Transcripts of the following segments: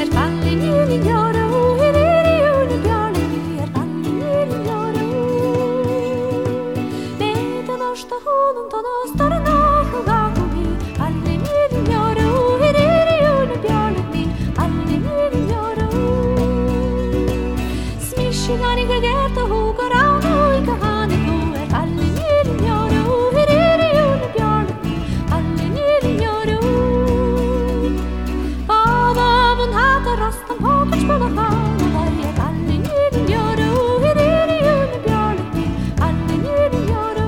fallen in jaren, hoe er in bjarne vi fallen in jaren. Met de norske honden tot oss står det nok og gang vi fallen in jaren, hoe er in bjarne vi fallen in jaren. Smisjen ikke gert og hun går an og ikke han er god fallen in jaren, hoe er in bjarne vi fallen in jaren. Rastan påkert på den faen og der er alle nyden gjør og her er det jule bjørnet alle nyden gjør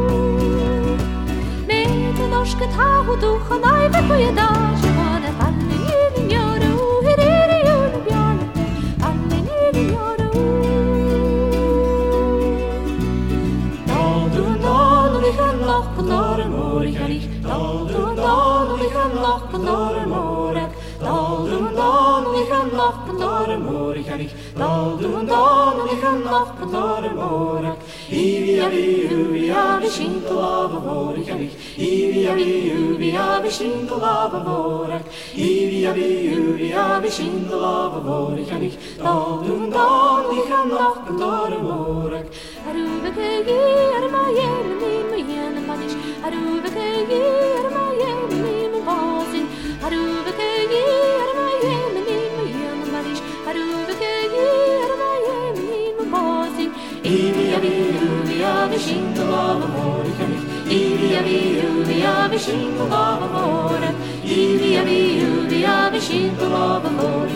med det norske tag og ducha nøyve på i dag så var det alle nyden gjør og her er det jule bjørnet alle nyden gjør Dal vi kan nok og når mor jeg er ikke Dal vi kan nok og når mor jeg Dal vi kan nok og når mor jeg er ikke Dal vi kan nok og når mor jeg vi har vi skint og lava mor jeg er ikke vi har vi skint og lava mor jeg vi har vi skint og lava mor jeg er ikke Dal vi kan nok og når mor jeg Aruveke er ma hjemme min hjemme manish Aruveke er ma hjemme min basin Aruveke er ma hjemme min hjemme manish Aruveke er ma hjemme min basin vi har vi skint og lava mor jeg vi har vi skint og lava mor jeg vi har vi skint og lava mor